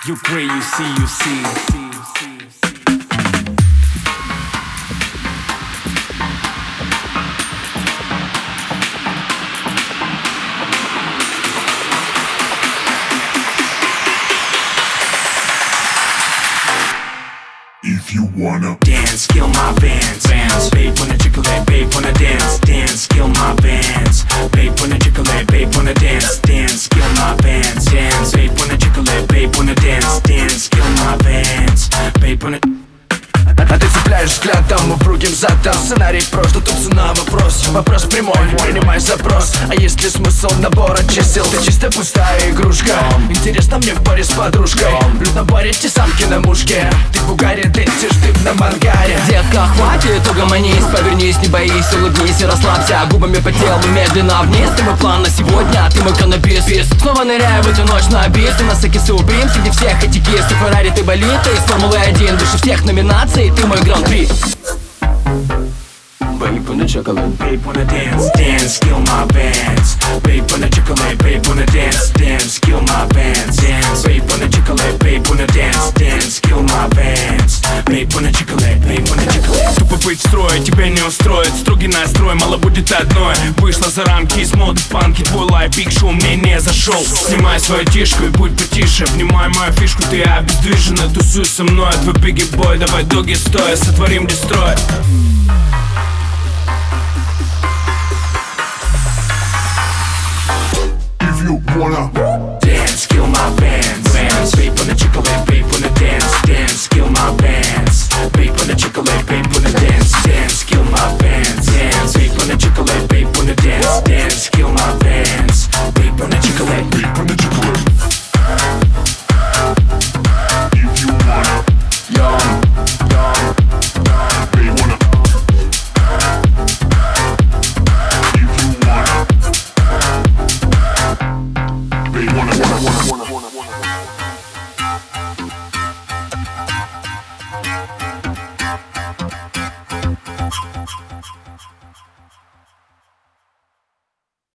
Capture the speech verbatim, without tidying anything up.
You great, you see, you see. If you wanna dance, kill my bands, bands. Babe wanna chocolate, babe wanna dance, dance, kill my bands. Babe wanna chocolate, babe wanna dance, dance, kill my bands, dance. Babe wanna chocolate, babe wanna dance, dance, kill my bands. Babe wanna. А ты цепляешь взглядом, упругим задом. Сценарий прошлый, тут цена вопрос. Вопрос прямой, принимай запрос. А есть ли смысл набора чисел? Ты чисто пустая игрушка. Интересно мне в баре с подружкой. В наборе те самки на мушке. Ты в угаре, летишь ты на мангаре. Детка, хватит, угомонись, повернись, не боись, улыбнись и расслабься. Губами по телу медленно вниз. Ты мой план на сегодня, ты мой каннабис. Снова ныряю в эту ночь на бис. Ты на Саки Суприм, среди всех эти кисты. Феррари, ты болит, ты из Формулы один. Выше всех номинаций, ты мой гран-при. Babe wanna chocolate, babe wanna dance, dance, kill my bands. Babe wanna chocolate, babe wanna dance, dance, kill my bands, dance. Babe wanna chocolate, babe wanna dance, dance, kill my bands. Babe wanna chocolate, babe wanna chocolate. Тупо быть в строе, тебя не устроит. Строгий настрой, мало будет одной. Вышла за рамки из моды панки. Твой лайк, биг шоу мне не зашел. Снимай свою тишку и будь потише. Внимай мою фишку, ты обездвижена. Тусуй со мной, твой биги бой. Давай доги стоя, сотворим дестрой. If you wanna dance, kill my bands, bands. Babe wanna chocolate, babe wanna dance, dance, kill my bands.